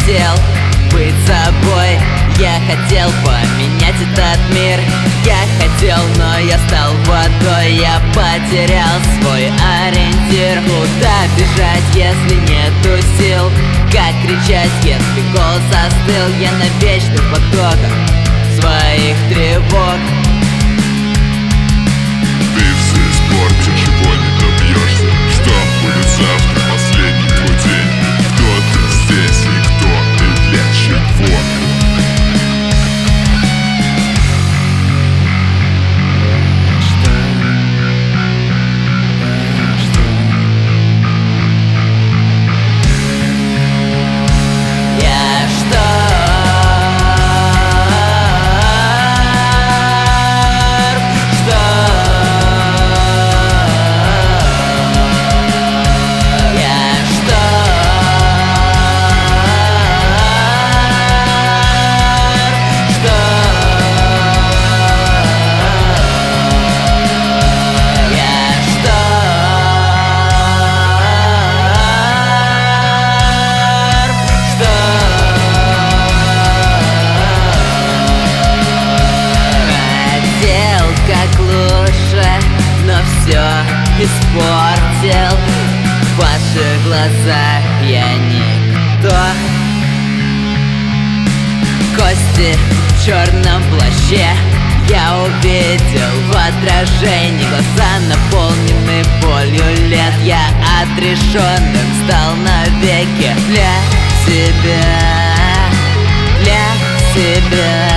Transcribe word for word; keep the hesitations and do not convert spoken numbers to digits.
хотел быть собой, я хотел поменять этот мир. Я хотел, но я стал водой, я потерял свой ориентир. Куда бежать, если нету сил? Как кричать, если голос остыл? Я на вечных потоках своих тревог. Ты все испортишь, чего не добьешься. Что будет завтра, последний твой день? Кто ты здесь и кто и для чего? Все испортил, в ваших глазах я никто. Кости в черном плаще я увидел в отражении. Глаза наполнены болью лет. Я отрешенным стал навеки для себя, для себя.